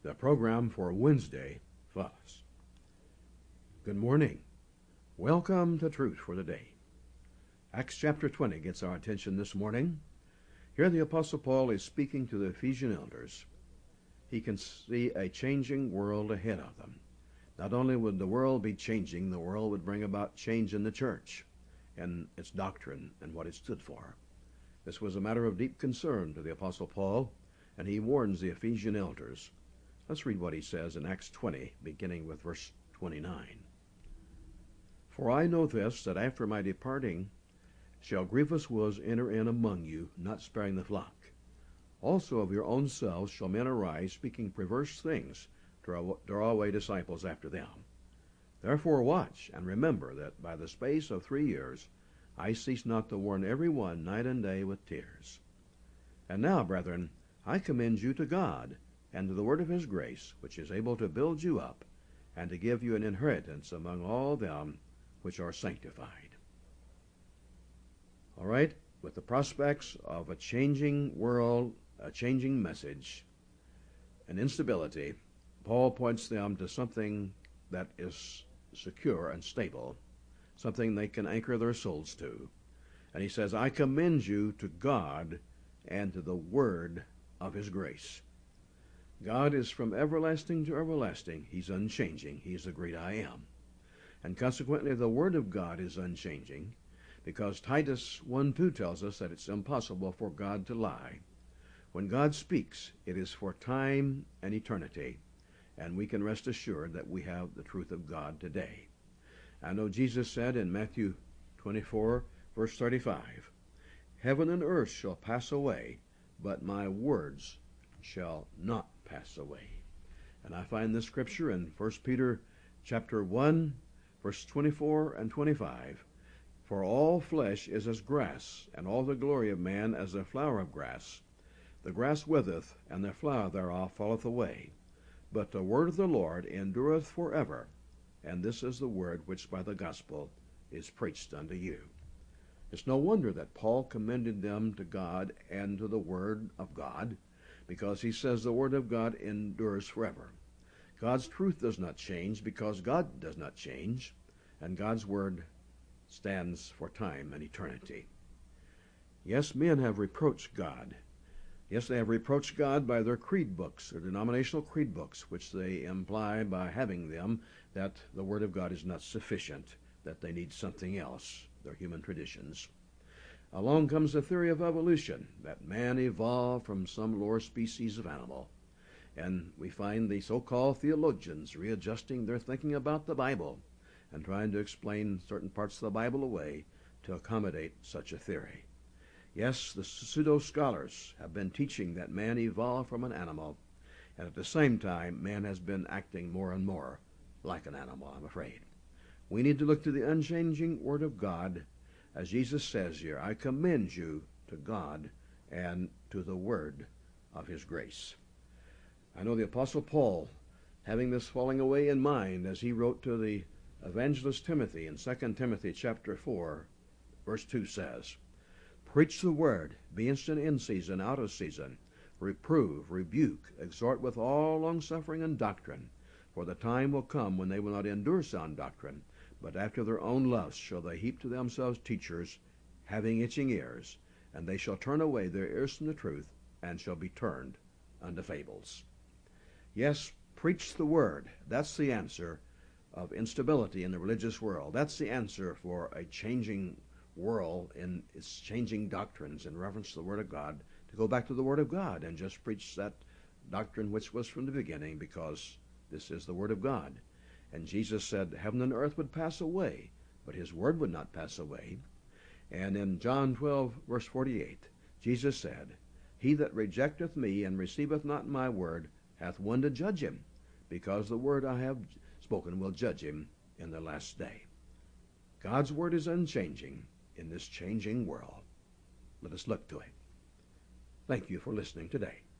The program for Wednesday thus. Good morning. Welcome to Truth for the Day. Acts chapter 20 gets our attention this morning. Here the Apostle Paul is speaking to the Ephesian elders. He can see a changing world ahead of them. Not only would the world be changing, the world would bring about change in the church and its doctrine and what it stood for. This was a matter of deep concern to the Apostle Paul, and he warns the Ephesian elders. Let's read what he says in Acts 20, beginning with verse 29. For I know this, that after my departing shall grievous wolves enter in among you, not sparing the flock. Also of your own selves shall men arise, speaking perverse things, to draw away disciples after them. Therefore watch, and remember that by the space of 3 years I cease not to warn every one night and day with tears. And now, brethren, I commend you to God, and to the word of his grace, which is able to build you up, and to give you an inheritance among all them which are sanctified. All right, with the prospects of a changing world, a changing message, and instability, Paul points them to something that is secure and stable, something they can anchor their souls to. And he says, I commend you to God and to the word of his grace. God is from everlasting to everlasting. He's unchanging. He's the great I am. And consequently, the word of God is unchanging, because Titus 1:2 tells us that it's impossible for God to lie. When God speaks, it is for time and eternity, and we can rest assured that we have the truth of God today. I know Jesus said in Matthew 24, verse 35, Heaven and earth shall pass away, but my words shall not pass away. And I find this scripture in 1 Peter chapter 1, verse 24 and 25. For all flesh is as grass, and all the glory of man as the flower of grass. The grass witheth, and the flower thereof falleth away. But the word of the Lord endureth forever. And this is the word which by the gospel is preached unto you. It's no wonder that Paul commended them to God and to the word of God, because he says the word of God endures forever. God's truth does not change because God does not change, and God's word stands for time and eternity. Yes, men have reproached God. Yes, they have reproached God by their creed books, their denominational creed books, which they imply by having them that the word of God is not sufficient, that they need something else, their human traditions. Along comes the theory of evolution, that man evolved from some lower species of animal. And we find the so-called theologians readjusting their thinking about the Bible and trying to explain certain parts of the Bible away to accommodate such a theory. Yes, the pseudo-scholars have been teaching that man evolved from an animal, and at the same time, man has been acting more and more like an animal, I'm afraid. We need to look to the unchanging Word of God. As Jesus says here, I commend you to God and to the word of his grace. I know the Apostle Paul, having this falling away in mind, as he wrote to the evangelist Timothy in 2 Timothy chapter 4, verse 2 says, Preach the word, be instant in season, out of season, reprove, rebuke, exhort with all longsuffering and doctrine, for the time will come when they will not endure sound doctrine, but after their own lusts shall they heap to themselves teachers, having itching ears, and they shall turn away their ears from the truth, and shall be turned unto fables. Yes, preach the word. That's the answer of instability in the religious world. That's the answer for a changing world in its changing doctrines in reference to the Word of God, to go back to the Word of God and just preach that doctrine which was from the beginning, because this is the Word of God. And Jesus said heaven and earth would pass away, but his word would not pass away. And in John 12, verse 48, Jesus said, He that rejecteth me and receiveth not my word hath one to judge him, because the word I have spoken will judge him in the last day. God's word is unchanging in this changing world. Let us look to it. Thank you for listening today.